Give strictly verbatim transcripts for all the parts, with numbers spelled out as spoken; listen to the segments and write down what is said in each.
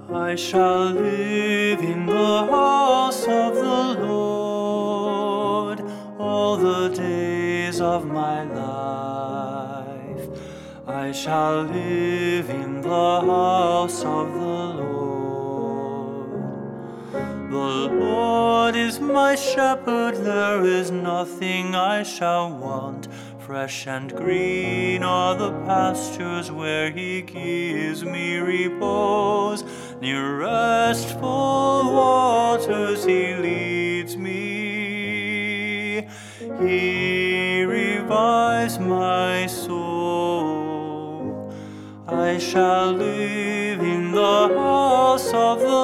I shall live in the house of the Lord all the days of my life. I shall live in the house of the Lord. The Lord is my shepherd, there is nothing I shall want. Fresh and green are the pastures where he gives me repose. Near restful waters he leads me. He revives my soul. I shall live in the house of the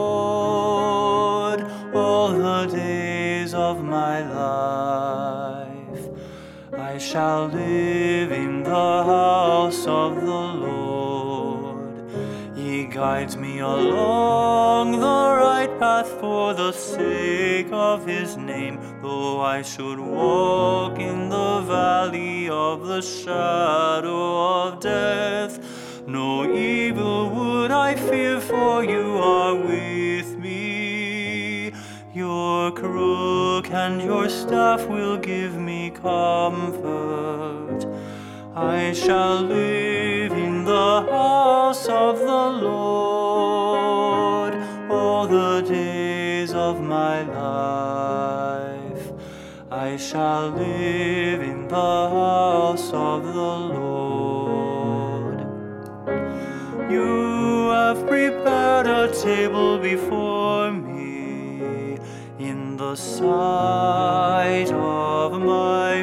Lord all the days of my life. I shall live in the house of the Lord. He guides me along the right path for the sake of his name. Though I should walk in the valley of the shadow of death, no evil would I fear, for you are with me. Your crook and your staff will give me comfort. I shall live in the house of the Lord all the days of my life. I shall live in the house of the Lord. You have prepared a table before me in the sight of my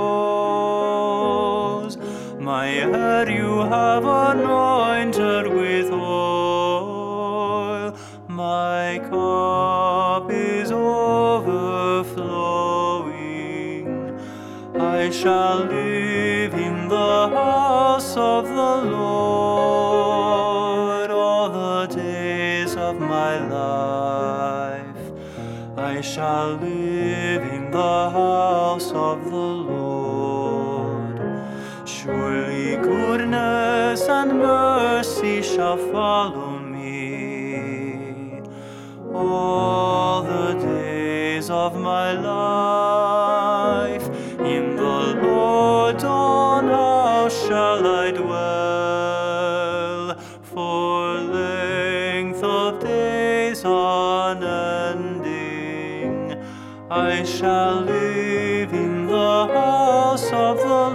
foes. My head you have anointed with oil. My cup is overflowing. I shall live in the house of the Lord all the days of my life. I shall live in the house of the Lord. Surely goodness and mercy shall follow me all the days of my life. In the Lord's own house shall I dwell for length of days unending. I shall live in the house of the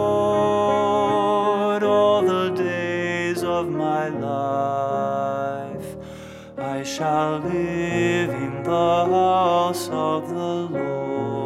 Lord all the days of my life. I shall live in the house of the Lord.